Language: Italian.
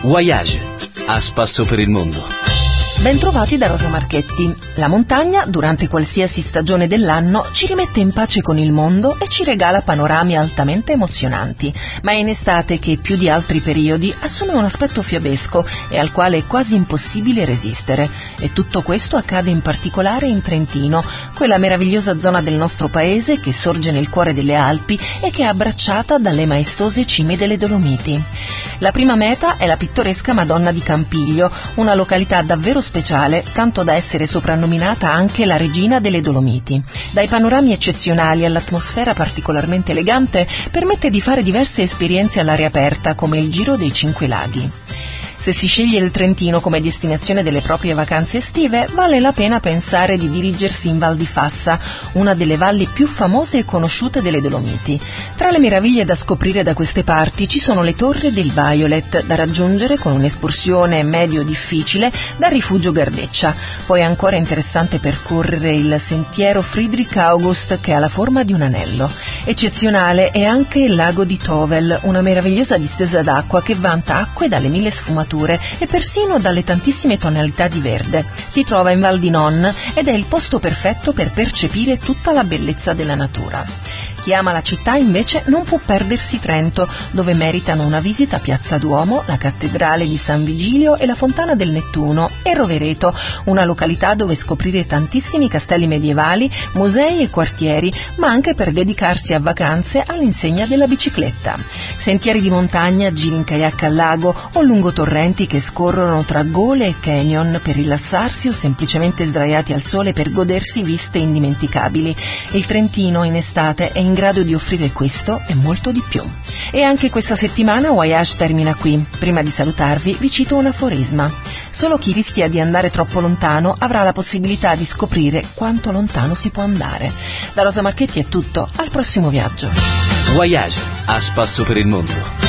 Voyage, a spasso per il mondo. Bentrovati da Rosa Marchetti. La montagna, durante qualsiasi stagione dell'anno, ci rimette in pace con il mondo e ci regala panorami altamente emozionanti, ma è in estate che, più di altri periodi, assume un aspetto fiabesco e al quale è quasi impossibile resistere. E tutto questo accade in particolare in Trentino, quella meravigliosa zona del nostro paese che sorge nel cuore delle Alpi e che è abbracciata dalle maestose cime delle Dolomiti. La prima meta è la pittoresca Madonna di Campiglio, una località davvero speciale, tanto da essere soprannominata anche la regina delle Dolomiti. Dai panorami eccezionali all'atmosfera particolarmente elegante, permette di fare diverse esperienze all'aria aperta, come il Giro dei Cinque Laghi. Se si sceglie il Trentino come destinazione delle proprie vacanze estive, vale la pena pensare di dirigersi in Val di Fassa, una delle valli più famose e conosciute delle Dolomiti. Tra le meraviglie da scoprire da queste parti ci sono le torri del Violet, da raggiungere con un'escursione medio difficile dal rifugio Gardeccia. Poi è ancora interessante percorrere il sentiero Friedrich August, che ha la forma di un anello. Eccezionale è anche il lago di Tovel, una meravigliosa distesa d'acqua che vanta acque dalle 1000 sfumature e persino dalle tantissime tonalità di verde. Si trova in Val di Non ed è il posto perfetto per percepire tutta la bellezza della natura. Chi ama la città invece non può perdersi Trento, dove meritano una visita a Piazza Duomo, la cattedrale di San Vigilio e la Fontana del Nettuno, e Rovereto, una località dove scoprire tantissimi castelli medievali, musei e quartieri, ma anche per dedicarsi a vacanze all'insegna della bicicletta. Sentieri di montagna, giri in kayak al lago o lungo torrenti che scorrono tra gole e canyon per rilassarsi o semplicemente sdraiati al sole per godersi viste indimenticabili. Il Trentino in estate è in grado di offrire questo e molto di più. E anche questa settimana Voyage termina qui. Prima di salutarvi vi cito un aforisma: solo chi rischia di andare troppo lontano avrà la possibilità di scoprire quanto lontano si può andare. Da Rosa Marchetti è tutto, al prossimo viaggio. Voyage, a spasso per il mondo.